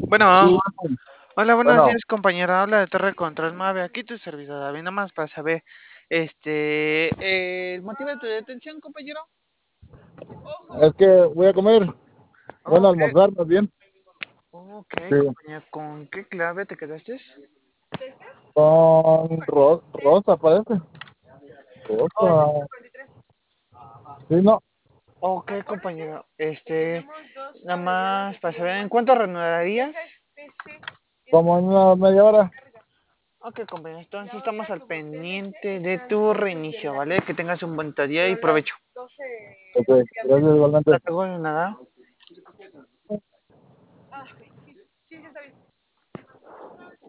Sí, Bueno, hola, buenos bueno, días, compañera. Habla de Torre Control Mave. Aquí tu servidor, David, nada más para saber, el motivo de tu detención, compañero. es que voy a comer, bueno, a Ok, almorzar más bien. ok, Sí, compañero, ¿con qué clave te quedaste? con Rosa, parece. Rosa. Sí, no, Ok, compañero, nada más para saber, ¿en cuánto reanudarías? como en una media hora. Ok, compañero, entonces estamos al pendiente de tu reinicio, ¿vale? Que tengas un buen día y provecho. Ok, gracias igualmente. No tengo nada.